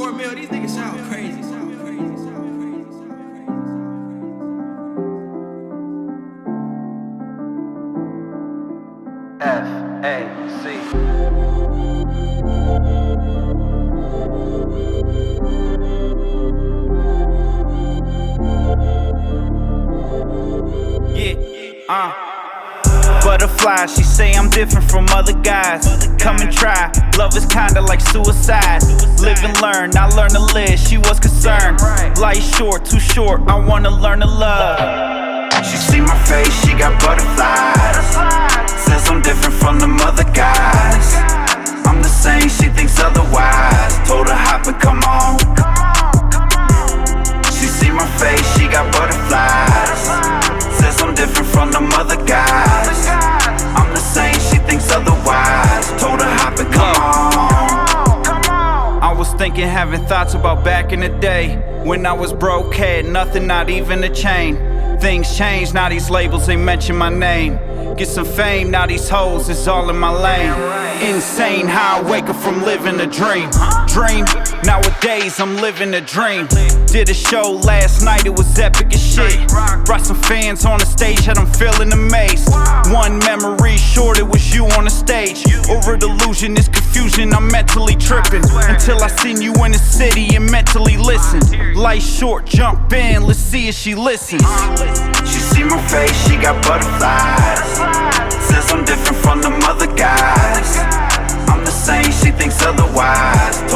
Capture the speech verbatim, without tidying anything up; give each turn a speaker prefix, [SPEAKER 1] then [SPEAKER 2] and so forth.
[SPEAKER 1] four mil, these niggas sound crazy. Sound crazy. Sound crazy. Sound crazy.
[SPEAKER 2] F A C.
[SPEAKER 3] Yeah, uh Butterfly, she say I'm different from other guys. Come and try, love is kinda like suicide. Live and learn, I learn to live, she was concerned. Life short, too short, I wanna learn to love. She see my face, she got butterflies. Says I'm different from them other guys. I'm the same, she thinks otherwise. Told her hop and come on. She see my face, she got butterflies. Says I'm different from them other guys. I'm the same, she thinks otherwise. Told her hop and come on. I was thinking, having thoughts about back in the day, when I was broke, had nothing, not even a chain. Things change, now these labels, they mention my name. Get some fame, now these hoes is all in my lane. Insane how I wake up from living a dream. Dream, nowadays I'm living a dream. Did a show last night, it was epic as shit. Brought some fans on the stage, had them feeling amazed. One memory short, it was you on the stage. Over delusion, this confusion, I'm mentally tripping. Until I seen you in the city and mentally listen. Life short, jump in, let's see if she listens. She see my face, she got butterflies. Says I'm different from them other guys. I'm the same, she thinks otherwise.